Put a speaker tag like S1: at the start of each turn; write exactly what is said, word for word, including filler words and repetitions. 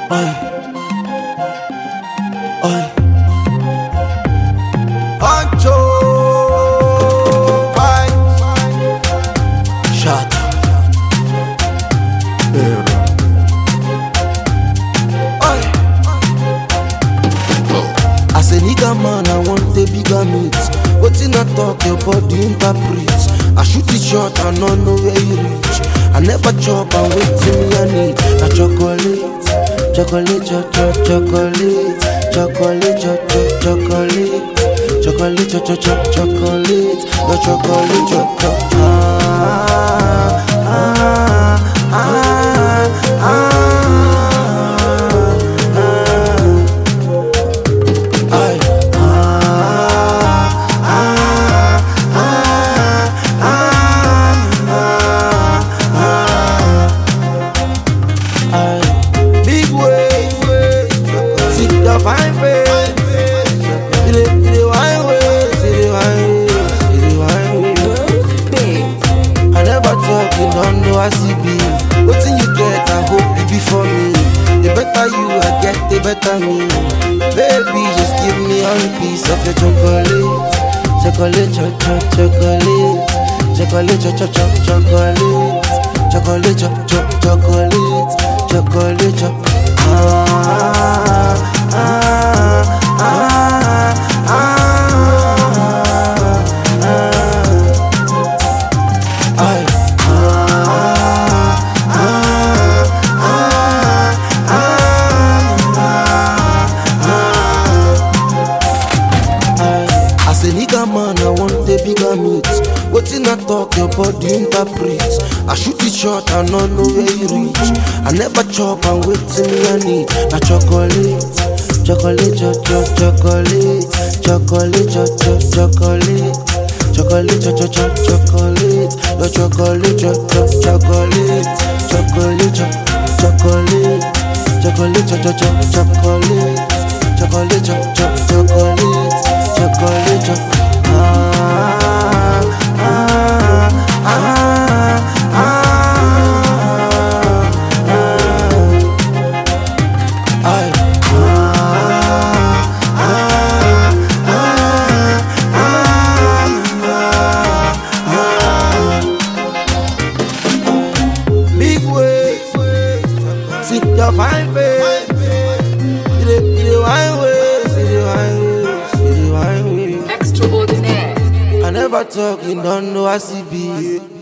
S1: Oi, oi. Pancho vibes. Shut up. Oi. As a nigga man, I want the bigger meat. Wetin I talk, your body interpret. I shoot it short, I no know where you reach. I never chop and waiting me I need. A chocolate, chocolate, cho cho chocolate, chocolate, cho cho chocolate, chocolate, cho cho cho chocolate, no chocolate, cho cho. Ah ah ah ah. Fine face, see the see the wine way, see the wine way, see the wine way. I never talk, you don't know I see beef. Wetin you get, I hope it be for me. The better you I get, the better me. Baby, just give me one piece of your chocolate, chocolate, cho cho chocolate, chocolate, cho cho cho chocolate, chocolate, cho cho chocolate, chocolate, cho. Ah. Ah, ah, ah, ah, ay, ah, ah, ah, ah. As a nigga man, I want the bigger meat. Wetin I talk, your body interpret. I shoot it short, I no know where you reach. I never chop and waiting me I need. Na chocolate. Chocolate, cho cho chocolate, chocolate, cho cho chocolate, chocolate, cho cho cho chocolate, no chocolate, cho cho chocolate, chocolate, cho chocolate, chocolate, cho cho cho chocolate, chocolate, cho cho chocolate, chocolate, cho. Ah ah ah ah ah. Your fine face, see the, see the wine way, see the wine way, see the wine way.
S2: Extraordinaire.
S1: I never talk, you don't know I see beef.